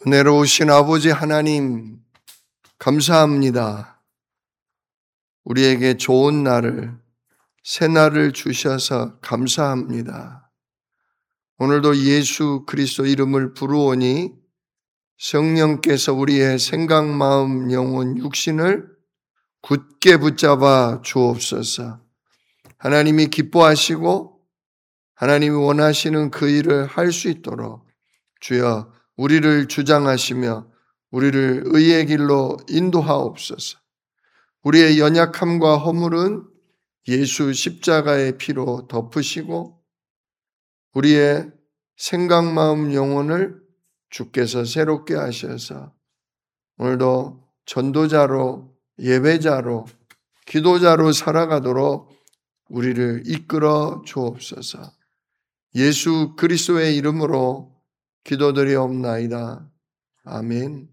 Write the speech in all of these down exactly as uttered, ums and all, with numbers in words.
은혜로우신 아버지 하나님, 감사합니다. 우리에게 좋은 날을, 새 날을 주셔서 감사합니다. 오늘도 예수 그리스도 이름을 부르오니 성령께서 우리의 생각, 마음, 영혼, 육신을 굳게 붙잡아 주옵소서. 하나님이 기뻐하시고 하나님이 원하시는 그 일을 할 수 있도록 주여 우리를 주장하시며 우리를 의의 길로 인도하옵소서. 우리의 연약함과 허물은 예수 십자가의 피로 덮으시고 우리의 생각, 마음, 영혼을 주께서 새롭게 하셔서 오늘도 전도자로, 예배자로, 기도자로 살아가도록 우리를 이끌어 주옵소서. 예수 그리스도의 이름으로 기도드리옵나이다. 아멘.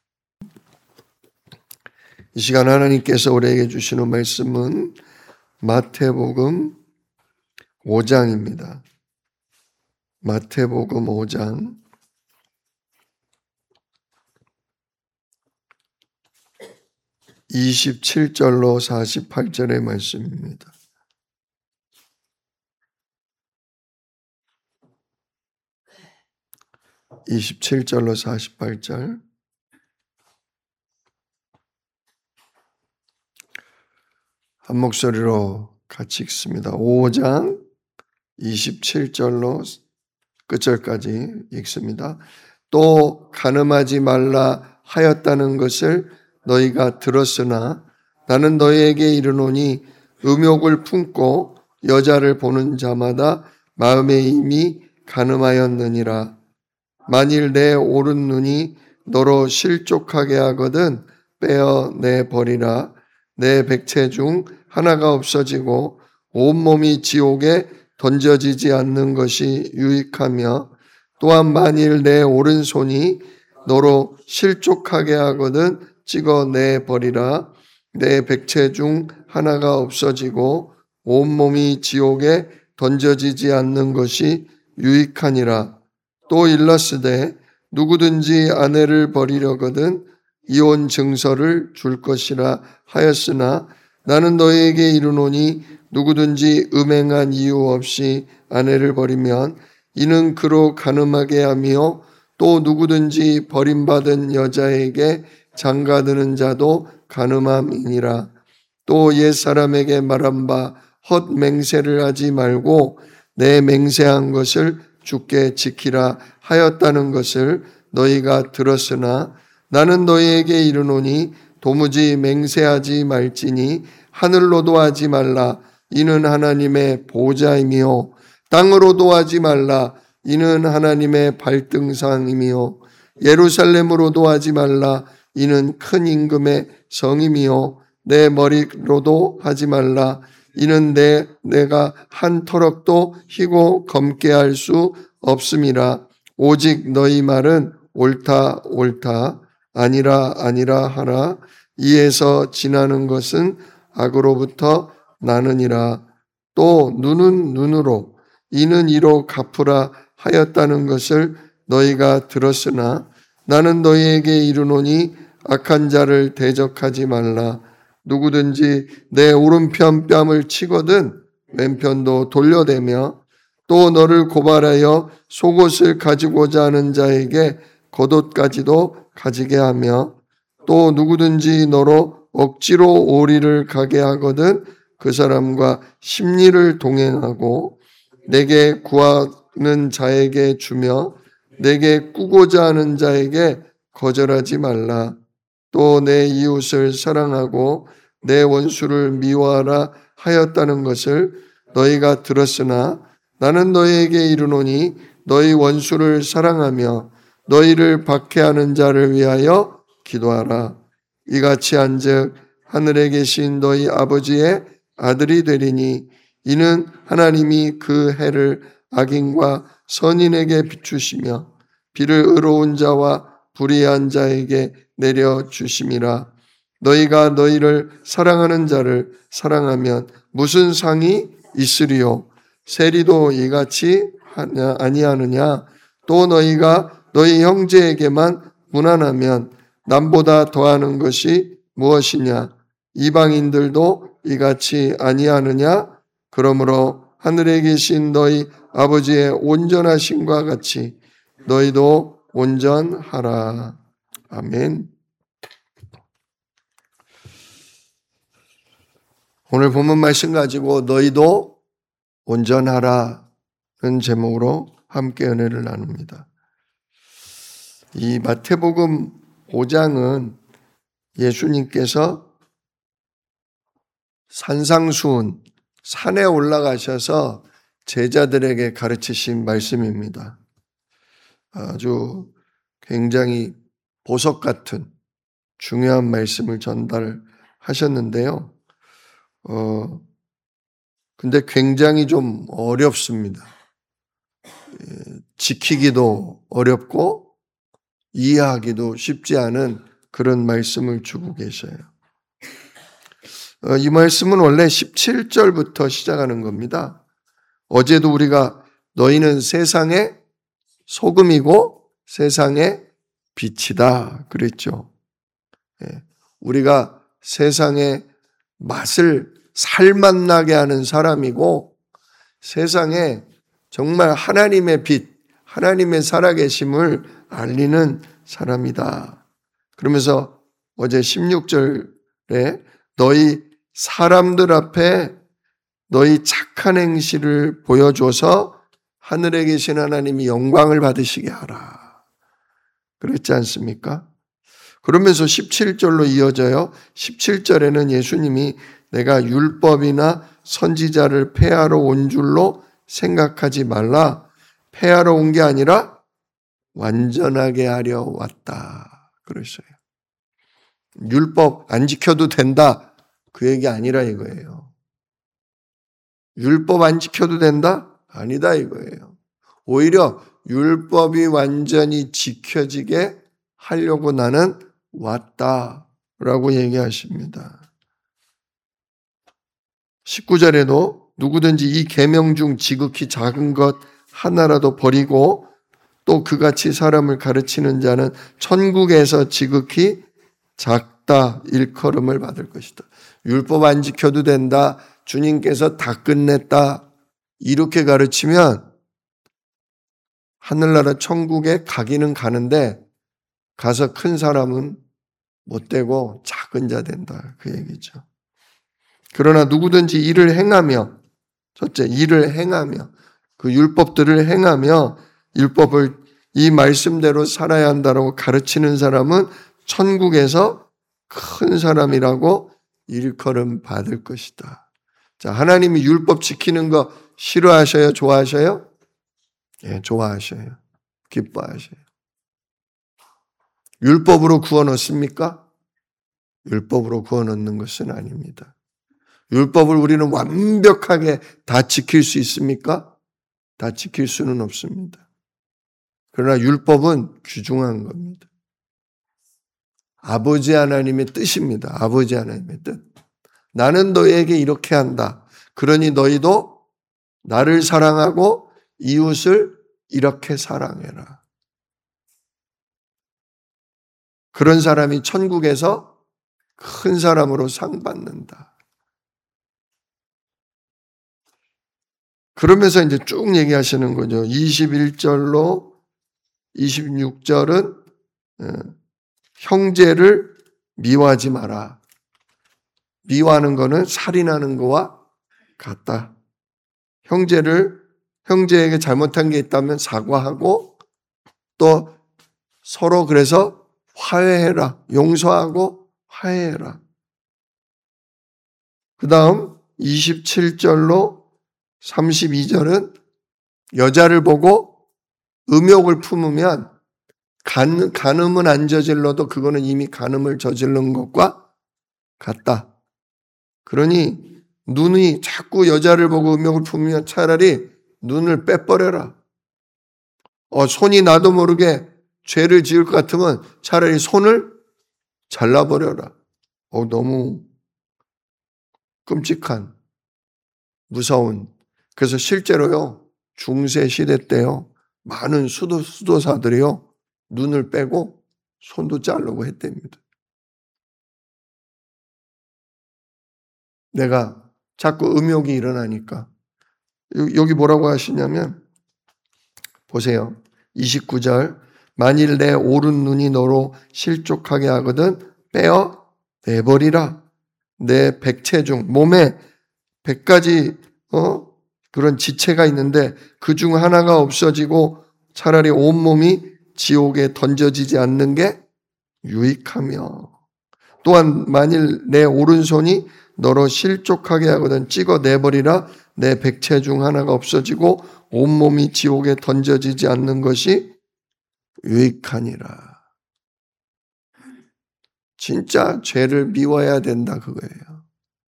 이 시간 하나님께서 우리에게 주시는 말씀은 마태복음 오 장입니다. 마태복음 오 장 이십칠 절로 사십팔 절의 말씀입니다. 이십칠 절로 사십팔 절. 한 목소리로 같이 읽습니다. 오 장 이십칠 절로 끝절까지 읽습니다. 또 간음하지 말라 하였다는 것을 너희가 들었으나 나는 너희에게 이르노니 음욕을 품고 여자를 보는 자마다 마음에 이미 간음하였느니라. 만일 내 오른 눈이 너로 실족하게 하거든 빼어내 버리라. 내 백체 중 하나가 없어지고 온몸이 지옥에 던져지지 않는 것이 유익하며 또한 만일 내 오른손이 너로 실족하게 하거든 찍어내 버리라. 내 백체 중 하나가 없어지고 온몸이 지옥에 던져지지 않는 것이 유익하니라. 또 일렀으되 누구든지 아내를 버리려거든 이혼 증서를 줄 것이라 하였으나 나는 너희에게 이르노니 누구든지 음행한 이유 없이 아내를 버리면 이는 그로 간음하게 하며 또 누구든지 버림받은 여자에게 장가드는 자도 간음함이니라. 또 옛사람에게 말한 바 헛맹세를 하지 말고 내 맹세한 것을 주께 지키라 하였다는 것을 너희가 들었으나 나는 너희에게 이르노니 도무지 맹세하지 말지니 하늘로도 하지 말라. 이는 하나님의 보좌이며 땅으로도 하지 말라. 이는 하나님의 발등상이며 예루살렘으로도 하지 말라. 이는 큰 임금의 성이며 내 머리로도 하지 말라. 이는 내, 내가 한 터럭도 희고 검게 할 수 없음이라. 오직 너희 말은 옳다 옳다 아니라 아니라 하라. 이에서 지나는 것은 악으로부터 나느니라. 또 눈은 눈으로 이는 이로 갚으라 하였다는 것을 너희가 들었으나 나는 너희에게 이르노니 악한 자를 대적하지 말라. 누구든지 내 오른편 뺨을 치거든 왼편도 돌려대며 또 너를 고발하여 속옷을 가지고자 하는 자에게 겉옷까지도 가지게 하며 또 누구든지 너로 억지로 오리를 가게 하거든 그 사람과 심리를 동행하고 내게 구하는 자에게 주며 내게 꾸고자 하는 자에게 거절하지 말라. 또 내 이웃을 사랑하고 내 원수를 미워하라 하였다는 것을 너희가 들었으나 나는 너희에게 이르노니 너희 원수를 사랑하며 너희를 박해하는 자를 위하여 기도하라. 이같이 한즉 하늘에 계신 너희 아버지의 아들이 되리니 이는 하나님이 그 해를 악인과 선인에게 비추시며 비를 의로운 자와 불의한 자에게 내려주심이라. 너희가 너희를 사랑하는 자를 사랑하면 무슨 상이 있으리요? 세리도 이같이 하냐 아니하느냐? 또 너희가 너희 형제에게만 무난하면 남보다 더하는 것이 무엇이냐? 이방인들도 이같이 아니하느냐? 그러므로 하늘에 계신 너희 아버지의 온전하심과 같이 너희도 온전하라. 아멘. 오늘 본문 말씀 가지고 너희도 온전하라는 제목으로 함께 은혜를 나눕니다. 이 마태복음 오 장은 예수님께서 산상수훈, 산에 올라가셔서 제자들에게 가르치신 말씀입니다. 아주 굉장히 보석 같은 중요한 말씀을 전달하셨는데요. 어, 근데 굉장히 좀 어렵습니다. 지키기도 어렵고 이해하기도 쉽지 않은 그런 말씀을 주고 계셔요. 이 말씀은 원래 십칠 절부터 시작하는 겁니다. 어제도 우리가 너희는 세상의 소금이고 세상의 빛이다 그랬죠. 우리가 세상의 맛을 살맛나게 하는 사람이고 세상에 정말 하나님의 빛, 하나님의 살아계심을 알리는 사람이다. 그러면서 어제 십육 절에 너희 사람들 앞에 너희 착한 행실을 보여줘서 하늘에 계신 하나님이 영광을 받으시게 하라. 그랬지 않습니까? 그러면서 십칠 절로 이어져요. 십칠 절에는 예수님이 내가 율법이나 선지자를 폐하러 온 줄로 생각하지 말라. 폐하러 온 게 아니라 완전하게 하려 왔다. 그러셨어요. 율법 안 지켜도 된다. 그 얘기 아니라 이거예요. 율법 안 지켜도 된다? 아니다 이거예요. 오히려 율법이 완전히 지켜지게 하려고 나는 왔다라고 얘기하십니다. 십구 절에도 누구든지 이 계명 중 지극히 작은 것 하나라도 버리고 또 그같이 사람을 가르치는 자는 천국에서 지극히 작다 일컬음을 받을 것이다. 율법 안 지켜도 된다. 주님께서 다 끝냈다. 이렇게 가르치면 하늘나라 천국에 가기는 가는데 가서 큰 사람은 못 되고 작은 자 된다. 그 얘기죠. 그러나 누구든지 일을 행하며 첫째 일을 행하며 그 율법들을 행하며 율법을 이 말씀대로 살아야 한다라고 가르치는 사람은 천국에서 큰 사람이라고 일컬음 받을 것이다. 자, 하나님이 율법 지키는 거 싫어하셔요? 좋아하셔요? 예, 좋아하셔요. 기뻐하셔요. 율법으로 구원 얻습니까? 율법으로 구원 얻는 것은 아닙니다. 율법을 우리는 완벽하게 다 지킬 수 있습니까? 다 지킬 수는 없습니다. 그러나 율법은 귀중한 겁니다. 아버지 하나님의 뜻입니다. 아버지 하나님의 뜻. 나는 너희에게 이렇게 한다. 그러니 너희도 나를 사랑하고 이웃을 이렇게 사랑해라. 그런 사람이 천국에서 큰 사람으로 상 받는다. 그러면서 이제 쭉 얘기하시는 거죠. 이십일 절로 이십육 절은 형제를 미워하지 마라. 미워하는 거는 살인하는 거와 같다. 형제를 형제에게 잘못한 게 있다면 사과하고 또 서로 그래서 화해해라. 용서하고 화해해라. 그 다음 이십칠 절로 삼십이 절은 여자를 보고 음욕을 품으면 간, 간음은 안 저질러도 그거는 이미 간음을 저지른 것과 같다. 그러니 눈이 자꾸 여자를 보고 음욕을 품으면 차라리 눈을 빼버려라. 어, 손이 나도 모르게 죄를 지을 것 같으면 차라리 손을 잘라버려라. 어, 너무 끔찍한, 무서운. 그래서 실제로요, 중세 시대 때요, 많은 수도, 수도사들이요, 눈을 빼고 손도 자르고 했답니다. 내가 자꾸 음욕이 일어나니까. 여기 뭐라고 하시냐면 보세요. 이십구 절 만일 내 오른 눈이 너로 실족하게 하거든 빼어 내버리라. 내 백체 중 몸에 백 가지 어? 그런 지체가 있는데 그 중 하나가 없어지고 차라리 온몸이 지옥에 던져지지 않는 게 유익하며 또한 만일 내 오른손이 너로 실족하게 하거든 찍어 내버리라. 내 백체 중 하나가 없어지고 온몸이 지옥에 던져지지 않는 것이 유익하니라. 진짜 죄를 미워해야 된다 그거예요.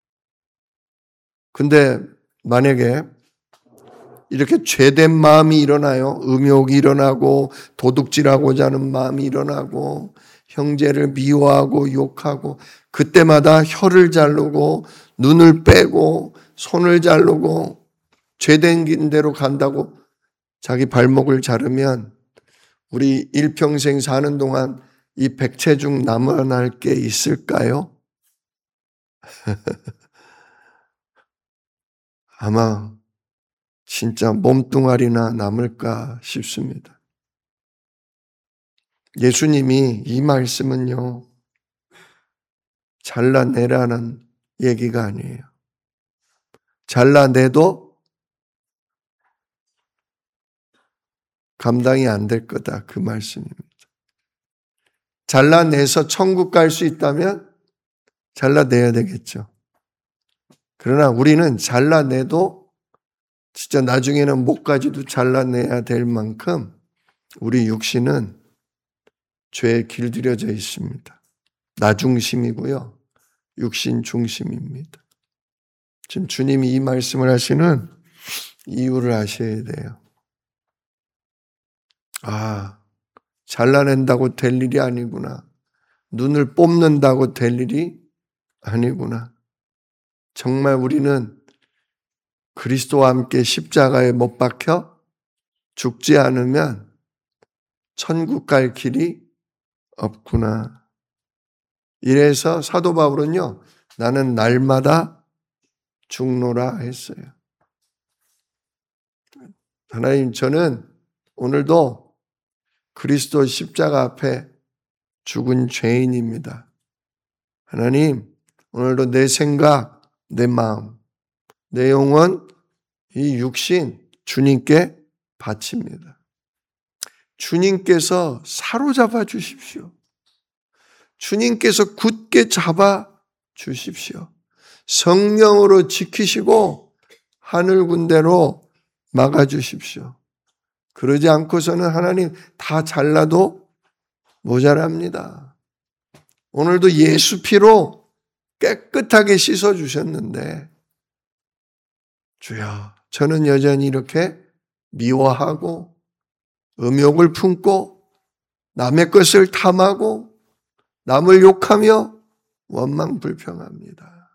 근데 만약에 이렇게 죄된 마음이 일어나요. 음욕이 일어나고 도둑질하고자 하는 마음이 일어나고 형제를 미워하고 욕하고 그때마다 혀를 자르고 눈을 빼고 손을 자르고 죄된 대로 간다고 자기 발목을 자르면 우리 일평생 사는 동안 이 백체 중 남아날 게 있을까요? 아마 진짜 몸뚱아리나 남을까 싶습니다. 예수님이 이 말씀은요, 잘라내라는 얘기가 아니에요. 잘라내도 감당이 안 될 거다. 그 말씀입니다. 잘라내서 천국 갈 수 있다면 잘라내야 되겠죠. 그러나 우리는 잘라내도 진짜 나중에는 목까지도 잘라내야 될 만큼 우리 육신은 죄에 길들여져 있습니다. 나 중심이고요. 육신 중심입니다. 지금 주님이 이 말씀을 하시는 이유를 아셔야 돼요. 아, 잘라낸다고 될 일이 아니구나. 눈을 뽑는다고 될 일이 아니구나. 정말 우리는 그리스도와 함께 십자가에 못 박혀 죽지 않으면 천국 갈 길이 없구나. 이래서 사도 바울은요, 나는 날마다 죽노라 했어요. 하나님, 저는 오늘도 그리스도 십자가 앞에 죽은 죄인입니다. 하나님, 오늘도 내 생각, 내 마음, 내 영혼, 이 육신 주님께 바칩니다. 주님께서 사로잡아 주십시오. 주님께서 굳게 잡아 주십시오. 성령으로 지키시고 하늘 군대로 막아 주십시오. 그러지 않고서는 하나님 다 잘라도 모자랍니다. 오늘도 예수 피로 깨끗하게 씻어 주셨는데 주여, 저는 여전히 이렇게 미워하고 음욕을 품고 남의 것을 탐하고 남을 욕하며 원망불평합니다.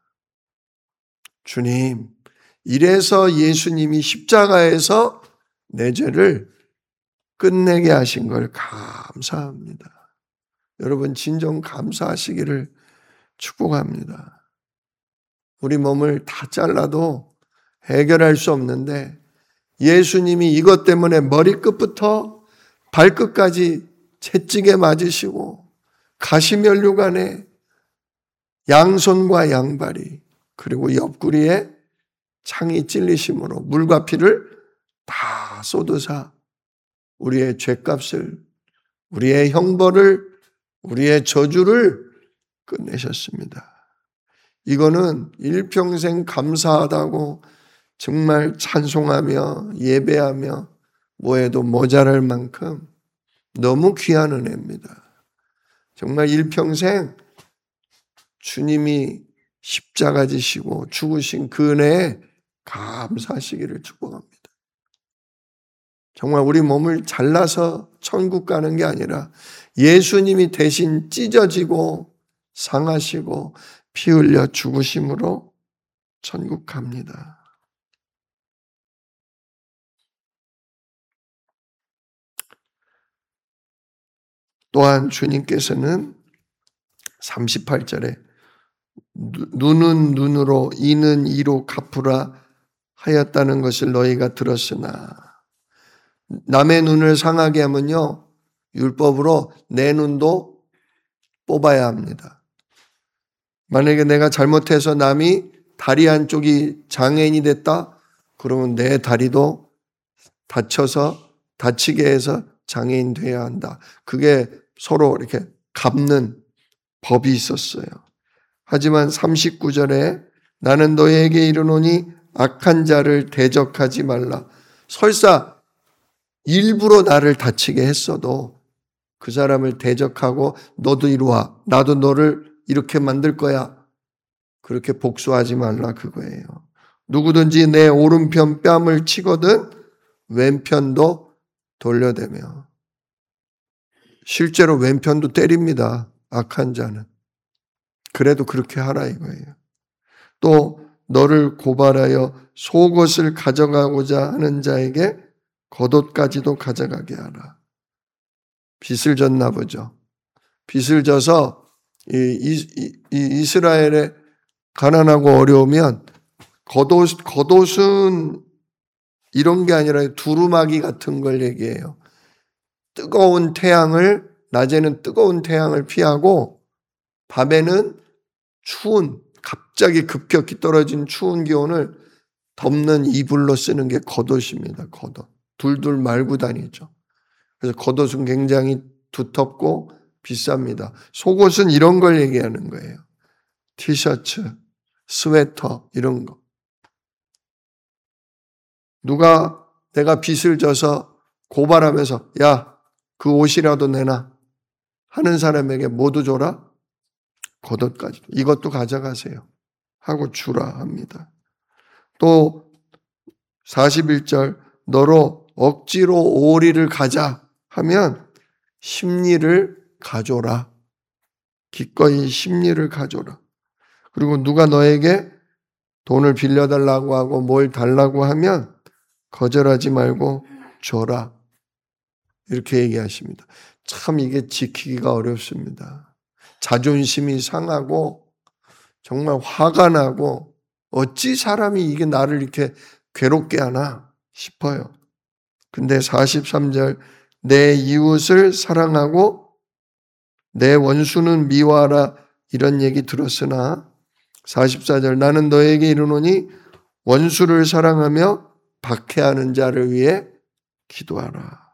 주님, 이래서 예수님이 십자가에서 내 죄를 끝내게 하신 걸 감사합니다. 여러분 진정 감사하시기를 축복합니다. 우리 몸을 다 잘라도 해결할 수 없는데 예수님이 이것 때문에 머리끝부터 발끝까지 채찍에 맞으시고 가시면류관에 양손과 양발이 그리고 옆구리에 창이 찔리심으로 물과 피를 다 쏟으사 우리의 죄값을, 우리의 형벌을, 우리의 저주를 끝내셨습니다. 이거는 일평생 감사하다고 정말 찬송하며 예배하며 뭐해도 모자랄 만큼 너무 귀한 은혜입니다. 정말 일평생 주님이 십자가 지시고 죽으신 그 은혜에 감사하시기를 축복합니다. 정말 우리 몸을 잘라서 천국 가는 게 아니라 예수님이 대신 찢어지고 상하시고 피 흘려 죽으심으로 천국 갑니다. 또한 주님께서는 삼십팔 절에 눈은 눈으로 이는 이로 갚으라 하였다는 것을 너희가 들었으나, 남의 눈을 상하게 하면요 율법으로 내 눈도 뽑아야 합니다. 만약에 내가 잘못해서 남이 다리 한쪽이 장애인이 됐다 그러면 내 다리도 다쳐서 다치게 해서 장애인 돼야 한다. 그게 서로 이렇게 갚는 법이 있었어요. 하지만 삼십구 절에 나는 너희에게 이르노니 악한 자를 대적하지 말라. 설사 일부러 나를 다치게 했어도 그 사람을 대적하고 너도 이리 와, 나도 너를 이렇게 만들 거야, 그렇게 복수하지 말라 그거예요. 누구든지 내 오른편 뺨을 치거든 왼편도 돌려대며. 실제로 왼편도 때립니다, 악한 자는. 그래도 그렇게 하라 이거예요. 또 너를 고발하여 속옷을 가져가고자 하는 자에게 겉옷까지도 가져가게 하라. 빚을 졌나 보죠. 빚을 져서 이, 이, 이 이스라엘에 가난하고 어려우면 겉옷, 겉옷은 이런 게 아니라 두루마기 같은 걸 얘기해요. 뜨거운 태양을, 낮에는 뜨거운 태양을 피하고 밤에는 추운, 갑자기 급격히 떨어진 추운 기온을 덮는 이불로 쓰는 게 겉옷입니다. 겉옷. 둘둘 말고 다니죠. 그래서 겉옷은 굉장히 두텁고 비쌉니다. 속옷은 이런 걸 얘기하는 거예요. 티셔츠, 스웨터 이런 거. 누가 내가 빚을 져서 고발하면서 야, 그 옷이라도 내놔 하는 사람에게 모두 줘라. 겉옷까지도. 이것도 가져가세요 하고 주라 합니다. 또 사십일 절 너로 억지로 오리를 가자 하면 십리를 가져라. 기꺼이 십리를 가져라. 그리고 누가 너에게 돈을 빌려달라고 하고 뭘 달라고 하면 거절하지 말고 줘라. 이렇게 얘기하십니다. 참 이게 지키기가 어렵습니다. 자존심이 상하고 정말 화가 나고 어찌 사람이 이게 나를 이렇게 괴롭게 하나 싶어요. 근데 사십삼 절 내 이웃을 사랑하고 내 원수는 미워하라 이런 얘기 들었으나 사십사 절 나는 너에게 이르노니 원수를 사랑하며 박해하는 자를 위해 기도하라.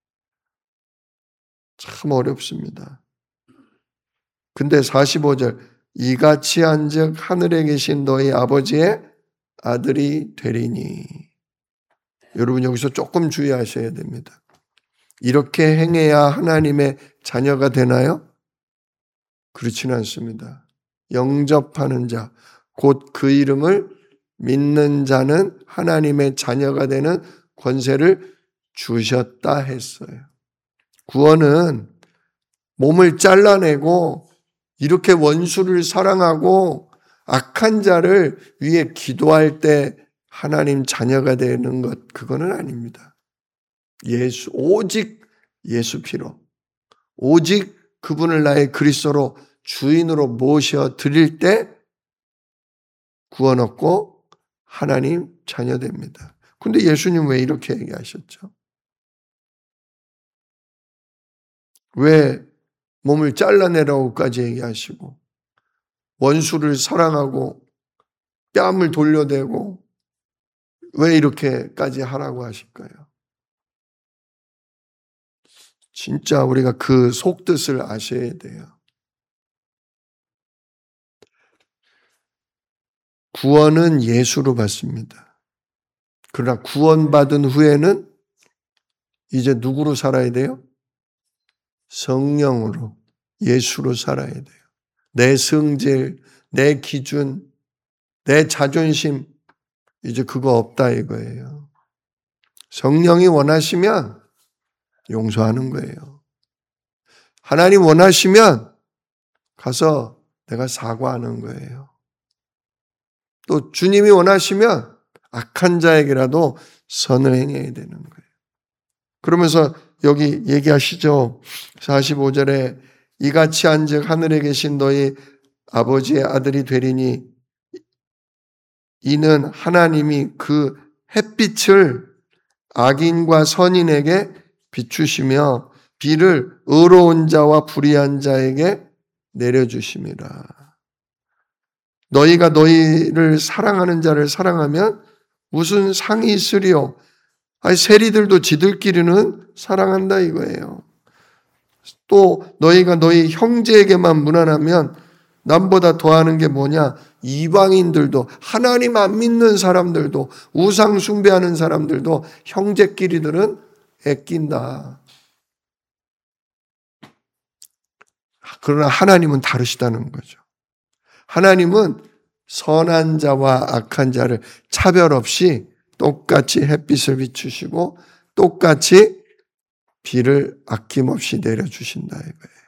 참 어렵습니다. 근데 사십오 절 이같이 한즉 하늘에 계신 너희 아버지의 아들이 되리니. 여러분 여기서 조금 주의하셔야 됩니다. 이렇게 행해야 하나님의 자녀가 되나요? 그렇지는 않습니다. 영접하는 자, 곧 그 이름을 믿는 자는 하나님의 자녀가 되는 권세를 주셨다 했어요. 구원은 몸을 잘라내고 이렇게 원수를 사랑하고 악한 자를 위해 기도할 때 하나님 자녀가 되는 것, 그거는 아닙니다. 예수, 오직 예수 피로, 오직 그분을 나의 그리스도로 주인으로 모셔 드릴 때 구원 얻고 하나님 자녀 됩니다. 근데 예수님 왜 이렇게 얘기하셨죠? 왜 몸을 잘라내라고까지 얘기하시고 원수를 사랑하고 뺨을 돌려대고 왜 이렇게까지 하라고 하실까요? 진짜 우리가 그 속뜻을 아셔야 돼요. 구원은 예수로 받습니다. 그러나 구원받은 후에는 이제 누구로 살아야 돼요? 성령으로, 예수로 살아야 돼요. 내 성질, 내 기준, 내 자존심, 이제 그거 없다 이거예요. 성령이 원하시면 용서하는 거예요. 하나님 원하시면 가서 내가 사과하는 거예요. 또 주님이 원하시면 악한 자에게라도 선을 행해야 되는 거예요. 그러면서 여기 얘기하시죠. 사십오 절에 이같이 한즉 하늘에 계신 너희 아버지의 아들이 되리니 이는 하나님이 그 햇빛을 악인과 선인에게 비추시며 비를 의로운 자와 불의한 자에게 내려주심이라. 너희가 너희를 사랑하는 자를 사랑하면 무슨 상이 있으리요? 아니, 세리들도 지들끼리는 사랑한다 이거예요. 또 너희가 너희 형제에게만 무난하면 남보다 더하는 게 뭐냐? 이방인들도, 하나님 안 믿는 사람들도, 우상 숭배하는 사람들도 형제끼리들은 애낀다. 그러나 하나님은 다르시다는 거죠. 하나님은 선한 자와 악한 자를 차별 없이 똑같이 햇빛을 비추시고 똑같이 비를 아낌없이 내려주신다 이거예요.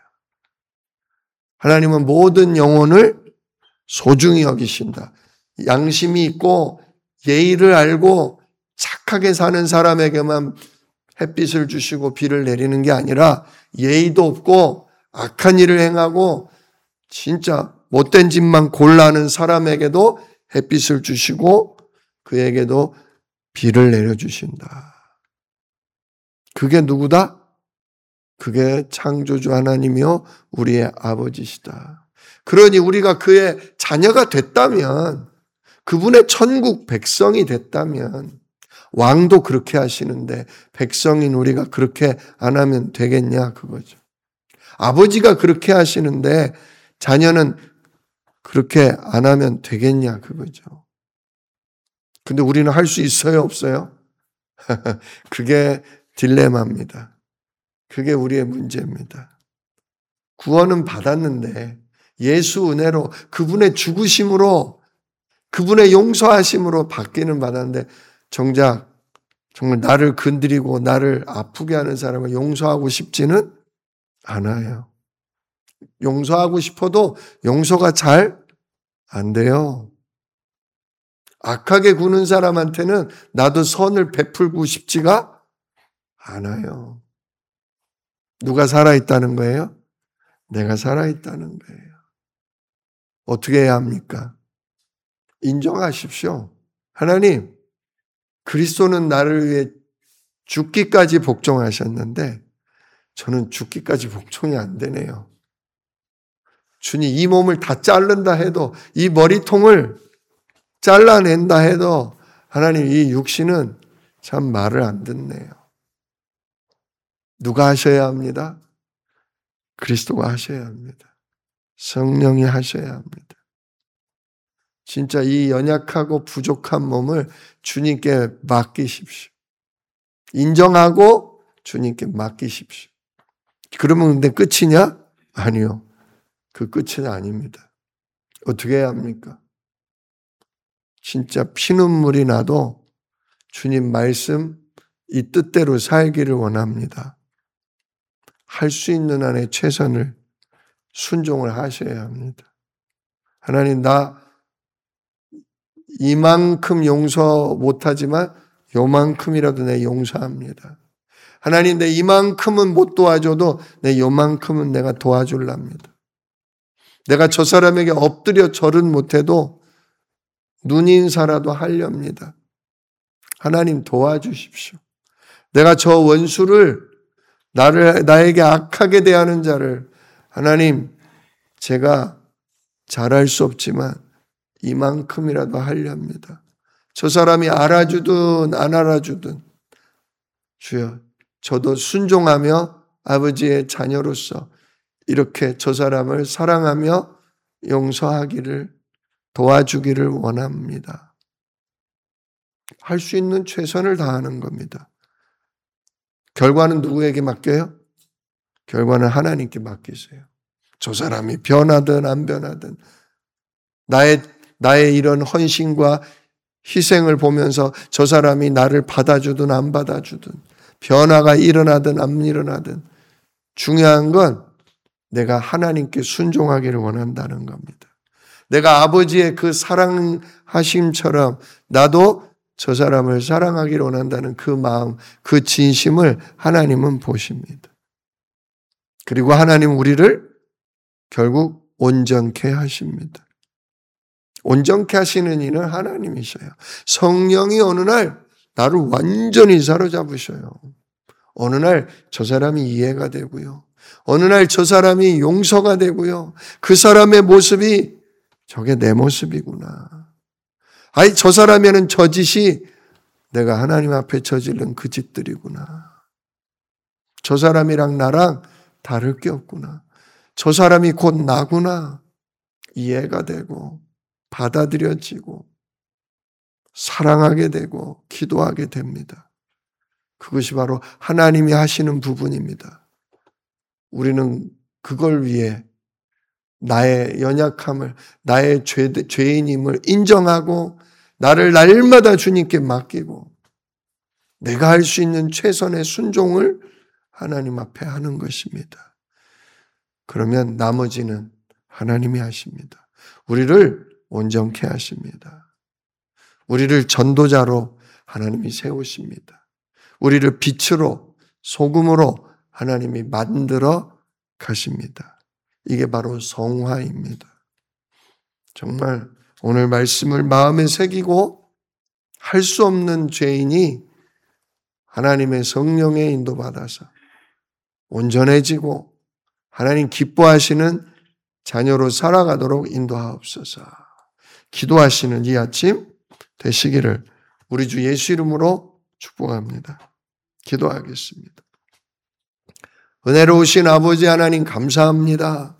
하나님은 모든 영혼을 소중히 여기신다. 양심이 있고 예의를 알고 착하게 사는 사람에게만 햇빛을 주시고 비를 내리는 게 아니라 예의도 없고 악한 일을 행하고 진짜 못된 짓만 골라하는 사람에게도 햇빛을 주시고 그에게도 비를 내려주신다. 그게 누구다? 그게 창조주 하나님이요 우리의 아버지시다. 그러니 우리가 그의 자녀가 됐다면, 그분의 천국 백성이 됐다면, 왕도 그렇게 하시는데 백성인 우리가 그렇게 안 하면 되겠냐 그거죠. 아버지가 그렇게 하시는데 자녀는 그렇게 안 하면 되겠냐 그거죠. 근데 우리는 할 수 있어요 없어요? 그게 딜레마입니다. 그게 우리의 문제입니다. 구원은 받았는데 예수 은혜로 그분의 죽으심으로 그분의 용서하심으로 받기는 받았는데 정작 정말 나를 건드리고 나를 아프게 하는 사람을 용서하고 싶지는 않아요. 용서하고 싶어도 용서가 잘 안 돼요. 악하게 구는 사람한테는 나도 선을 베풀고 싶지가 않아요. 누가 살아있다는 거예요? 내가 살아있다는 거예요. 어떻게 해야 합니까? 인정하십시오. 하나님, 그리스도는 나를 위해 죽기까지 복종하셨는데 저는 죽기까지 복종이 안 되네요. 주님, 이 몸을 다 자른다 해도, 이 머리통을 잘라낸다 해도 하나님, 이 육신은 참 말을 안 듣네요. 누가 하셔야 합니다? 그리스도가 하셔야 합니다. 성령이 하셔야 합니다. 진짜 이 연약하고 부족한 몸을 주님께 맡기십시오. 인정하고 주님께 맡기십시오. 그러면 근데 끝이냐? 아니요. 그 끝은 아닙니다. 어떻게 해야 합니까? 진짜 피눈물이 나도 주님 말씀 이 뜻대로 살기를 원합니다. 할 수 있는 한에 최선을 순종을 하셔야 합니다. 하나님, 나 이만큼 용서 못하지만 요만큼이라도 내 용서합니다. 하나님, 내 이만큼은 못 도와줘도 내 요만큼은 내가 도와줄랍니다. 내가 저 사람에게 엎드려 절은 못해도 눈인사라도 하렵니다. 하나님 도와주십시오. 내가 저 원수를, 나를, 나에게 악하게 대하는 자를 하나님, 제가 잘할 수 없지만 이만큼이라도 하렵니다. 저 사람이 알아주든 안 알아주든 주여, 저도 순종하며 아버지의 자녀로서 이렇게 저 사람을 사랑하며 용서하기를, 도와주기를 원합니다. 할 수 있는 최선을 다하는 겁니다. 결과는 누구에게 맡겨요? 결과는 하나님께 맡기세요. 저 사람이 변하든 안 변하든 나의, 나의 이런 헌신과 희생을 보면서 저 사람이 나를 받아주든 안 받아주든 변화가 일어나든 안 일어나든 중요한 건 내가 하나님께 순종하기를 원한다는 겁니다. 내가 아버지의 그 사랑하심처럼 나도 저 사람을 사랑하기를 원한다는 그 마음, 그 진심을 하나님은 보십니다. 그리고 하나님 우리를 결국 온전케 하십니다. 온전케 하시는 이는 하나님이셔요. 성령이 어느 날 나를 완전히 사로잡으셔요. 어느 날 저 사람이 이해가 되고요. 어느 날 저 사람이 용서가 되고요. 그 사람의 모습이 저게 내 모습이구나. 아니 저 사람에는 저 짓이 내가 하나님 앞에 저지른 그 짓들이구나. 저 사람이랑 나랑 다를 게 없구나. 저 사람이 곧 나구나. 이해가 되고 받아들여지고 사랑하게 되고 기도하게 됩니다. 그것이 바로 하나님이 하시는 부분입니다. 우리는 그걸 위해 나의 연약함을, 나의 죄, 죄인임을 인정하고 나를 날마다 주님께 맡기고 내가 할 수 있는 최선의 순종을 하나님 앞에 하는 것입니다. 그러면 나머지는 하나님이 하십니다. 우리를 온전케 하십니다. 우리를 전도자로 하나님이 세우십니다. 우리를 빛으로 소금으로 하나님이 만들어 가십니다. 이게 바로 성화입니다. 정말 오늘 말씀을 마음에 새기고 할 수 없는 죄인이 하나님의 성령의 인도받아서 온전해지고 하나님 기뻐하시는 자녀로 살아가도록 인도하옵소서. 기도하시는 이 아침 되시기를 우리 주 예수 이름으로 축복합니다. 기도하겠습니다. 은혜로우신 아버지 하나님 감사합니다.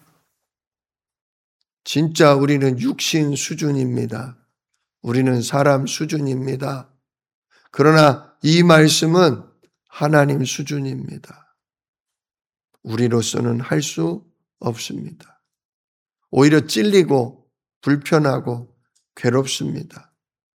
진짜 우리는 육신 수준입니다. 우리는 사람 수준입니다. 그러나 이 말씀은 하나님 수준입니다. 우리로서는 할 수 없습니다. 오히려 찔리고 불편하고 괴롭습니다.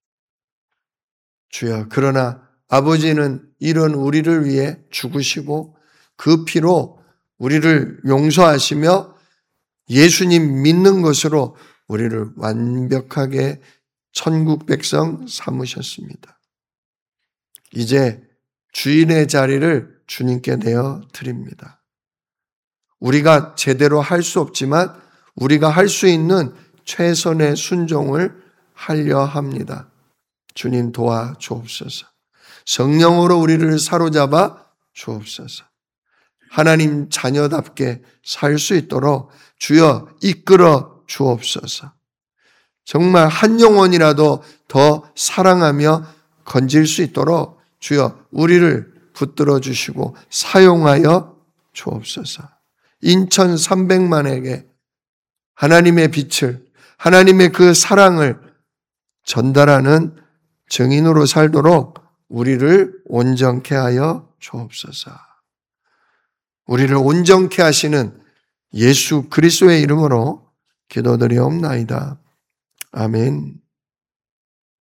주여, 그러나 아버지는 이런 우리를 위해 죽으시고 그 피로 우리를 용서하시며 예수님 믿는 것으로 우리를 완벽하게 천국 백성 삼으셨습니다. 이제 주인의 자리를 주님께 내어 드립니다. 우리가 제대로 할 수 없지만 우리가 할 수 있는 최선의 순종을 하려 합니다. 주님 도와 주옵소서. 성령으로 우리를 사로잡아 주옵소서. 하나님 자녀답게 살 수 있도록 주여 이끌어 주옵소서. 정말 한 영혼이라도 더 사랑하며 건질 수 있도록 주여 우리를 붙들어 주시고 사용하여 주옵소서. 인천 삼백만에게 하나님의 빛을, 하나님의 그 사랑을 전달하는 증인으로 살도록 우리를 온전케 하여 주옵소서. 우리를 온전케 하시는 예수 그리스도의 이름으로 기도드리옵나이다. 아멘.